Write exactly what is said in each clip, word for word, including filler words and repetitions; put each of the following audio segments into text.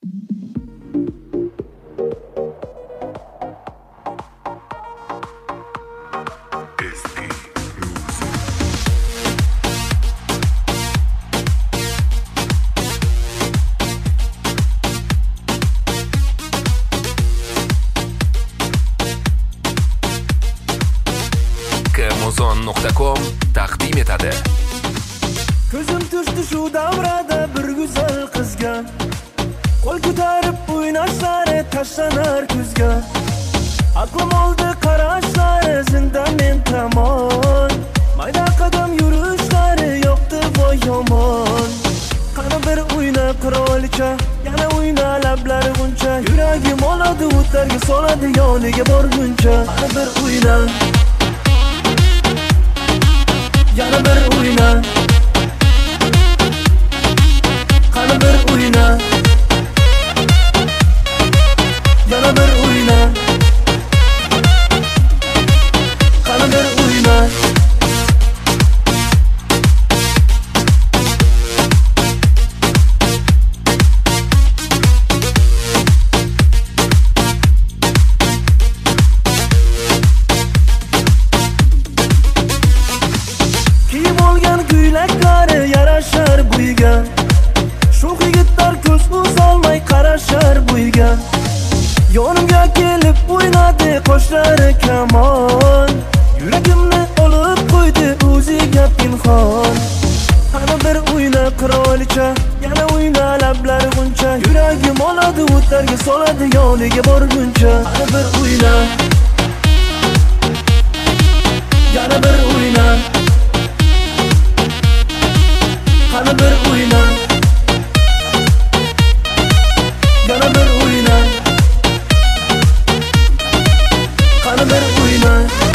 kmozon nuqta com taqdim etadi. Ko'zim tushdi shu davrada bir go'zal qizga, qo'l ko'tarib o'ynashlari tashlanar kuzga. Aqlim oldi qarashlari zindan men tomon, mayda qadam yurishlari yoqdi voy yomon. Qani bir o'yna qirolicha, yana o'yna lablari g'uncha, yuragim oladi o'tlarga soladi yoniga borguncha. Qani bir o'yna, yana bir o'yna, qani bir o'yna, yana bir o'yna, qani bir o'yna. Kiyib olgan ko'ylaklari yarashar bo'yiga, sho'x yigitlar ko'z uzolmay qarashar bo'yiga. Yonimga kelib o'ynadi qoshlari kamon, yuragimni olib qo'ydi o'ziga pinhon. Qani bir o'yna qirolicha, yana o'yna lablari g'uncha, yuragim oladi o'tlarga soladi yoniga borguncha. Qani bir o'yna, yana bir o'yna, qani bir o'yna, yana bir o'yna, qani bir o'yna.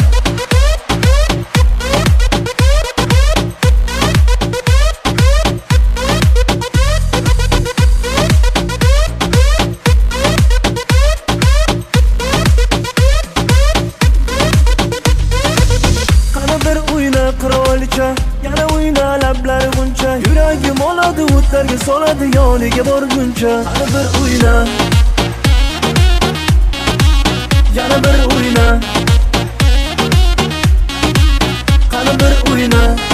Qani bir o'yna qirolicha, yana o'yna lablari g'uncha, yuragim oladi o'tlarga soladi yoniga borguncha. Qani bir o'yna, yana bir o'yna, qani bir o'yna.